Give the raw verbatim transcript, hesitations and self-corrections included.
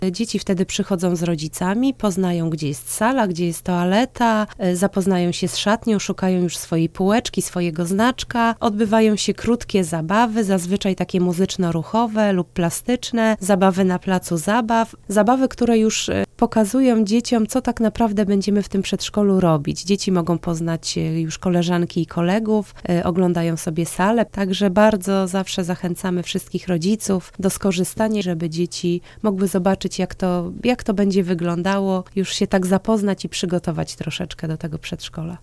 Dzieci wtedy przychodzą z rodzicami, poznają, gdzie jest sala, gdzie jest toaleta, zapoznają się z szatnią, szukają już swojej półeczki, swojego znaczka. Odbywają się krótkie zabawy, zazwyczaj takie muzyczno-ruchowe lub plastyczne, zabawy na placu zabaw, zabawy, które już pokazują dzieciom, co tak naprawdę będziemy w tym przedszkolu robić. Dzieci mogą poznać już koleżanki i kolegów, oglądają sobie salę, także bardzo zawsze zachęcamy wszystkich rodziców do skorzystania, żeby dzieci mogły zobaczyć, jak to, jak to będzie wyglądało, już się tak zapoznać i przygotować troszeczkę do tego przedszkola.